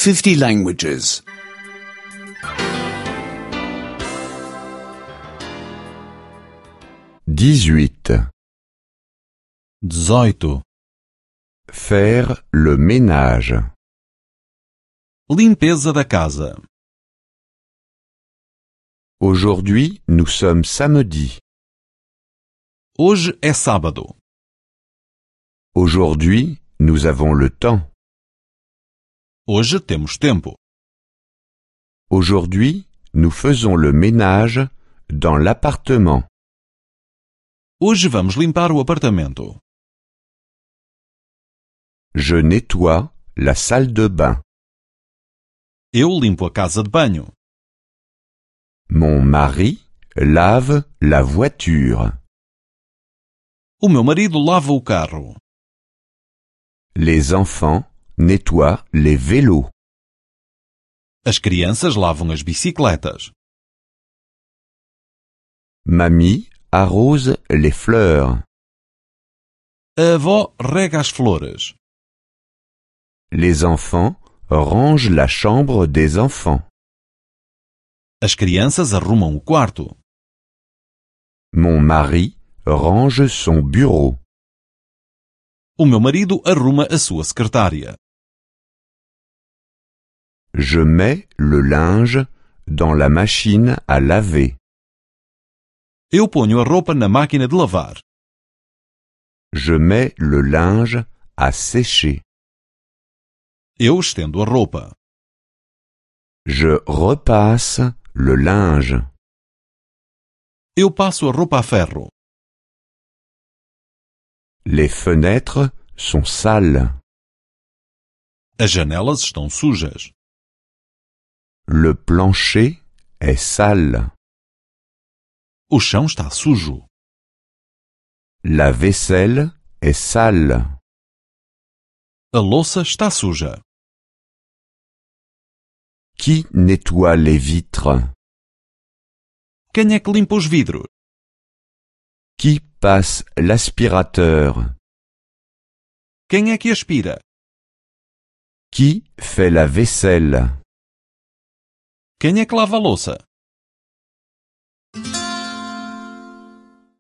50 languages. 18. 18. Faire le ménage. Limpeza da casa. Aujourd'hui, nous sommes samedi. Hoje é sábado. Aujourd'hui, nous avons le temps. Hoje temos tempo. Aujourd'hui, nous faisons le ménage dans l'appartement. Hoje vamos limpar o apartamento. Je nettoie la salle de bain. Eu limpo a casa de banho. Mon mari lave la voiture. O meu marido lava o carro. Les enfants nettoient les vélos. As crianças lavam as bicicletas. Mamie arrose les fleurs. A avó rega as flores. Les enfants rangent la chambre des enfants. As crianças arrumam o quarto. Mon mari range son bureau. O meu marido arruma a sua secretária. Je mets le linge dans la machine à laver. Eu ponho a roupa na máquina de lavar. Je mets le linge à sécher. Eu estendo a roupa. Je repasse le linge. Eu passo a roupa a ferro. Les fenêtres sont sales. As janelas estão sujas. Le plancher est sale. O chão está sujo. La vaisselle est sale. A louça está suja. Qui nettoie les vitres? Quem é que limpa os vidros? Qui passe l'aspirateur? Quem é que aspira? Qui fait la vaisselle? Quem é que lava a louça?